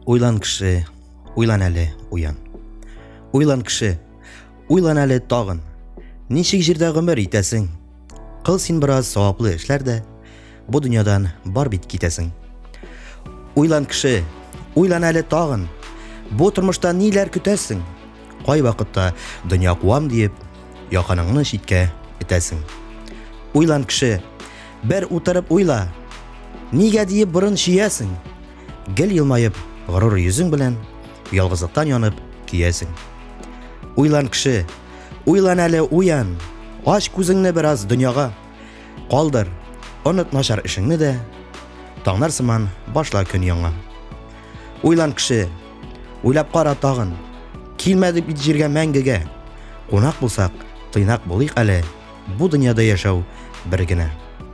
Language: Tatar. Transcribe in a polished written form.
Уйлан кеше, уйлан әле, уян. Уйлан кеше, уйлан әле тагын. Ничек җирдә гомер итәсең? Кыл син бераз саваплы эшләр дә, бу дөньядан бар бит китәсең. Уйлан кеше, уйлан әле тагын. Бу тормышта ниләр көтәсең? Кай вакытта дөнья куам диеп, якыныңны читкә этәсең. Уйлан кеше, бер утырып уйла. Нигә диеп борын чиясең? Гел елмаеп, горур йөзең белән ялгызлыктан янып киясең. Уйлан кеше, уйлан әле уян. Ач күзеңне бераз дөньяга. Калдыр, оныт начар эшеңне дә. Таңнар сыман башла көн яңа. Уйлан кеше, уйлап кара тагын. Килмәдек бит җиргә мәңгегә. Кунак булсак, тыйнак булыйк әле. Бу дөньяда яшәү бер генә.